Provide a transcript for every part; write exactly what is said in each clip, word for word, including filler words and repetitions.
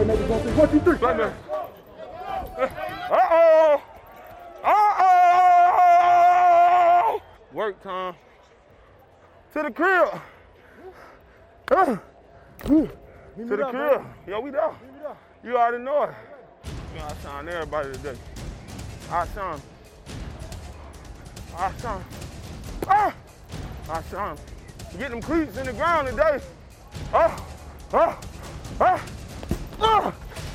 playmakers on three. One, two, three. Playmakers. Uh-oh. Uh-oh. Work time. To the crib. Uh. To the crib. Yo, we there. You already know it. You know, I shine everybody today. I shine. I shine. Ah! I shine. Get them cleats in the ground today. Ah! Ah! Ah! Ah!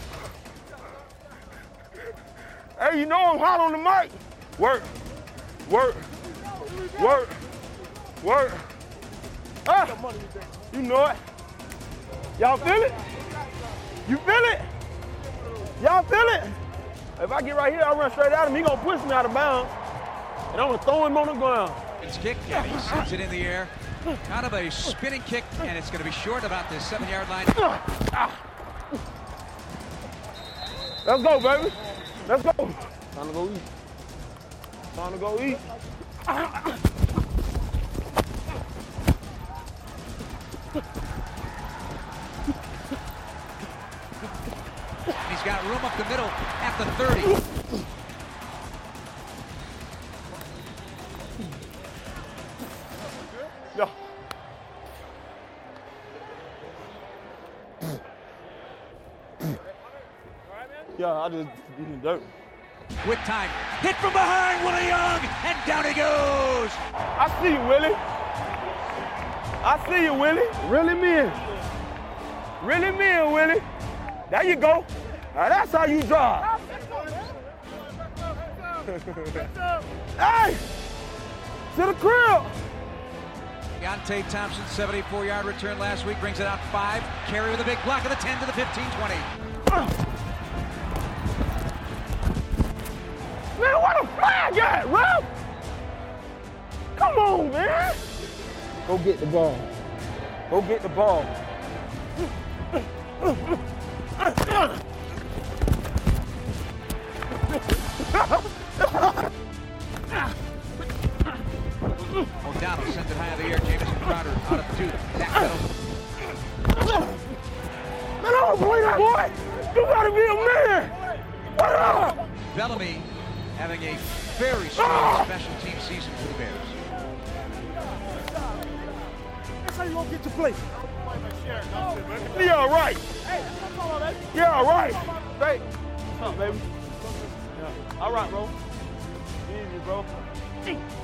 Hey, you know I'm hot on the mic. Work. Work. Work. Work. Ah! You know it. Y'all feel it? You feel it? Y'all feel it? If I get right here, I run straight at him. He gonna push me out of bounds, and I'm gonna throw him on the ground. His kick, and he sends it in the air. Kind of a spinning kick, and it's gonna be short about the seven-yard line. Let's go, baby. Let's go. Time to go eat. Time to go eat. He's got room up the middle at the thirty. Yeah. Yeah, I just in the dirt. With time, hit from behind, Willie Young, and down he goes. I see you, Willie. I see you, Willie. Really me. Really me, Willie. There you go. Now that's how you drive. Hey! To the crib! Deontay Thompson, seventy-four-yard return last week, brings it out five. Carey with a big block of the ten to the fifteen twenty. Uh. Man, what a flag at, Ralph? Come on, man. Go get the ball. Go get the ball. O'Donnell sends it high in the air. Jamison Crowder out of two. Back middle. Man, I don't play that boy. You gotta be a man. Ah! Bellamy having a very strong ah! special team season for the Bears. That's how you gonna get your place. Yeah, all right. Yeah, all right. Hey, what's up, baby? Yeah. All right, bro. Easy, bro.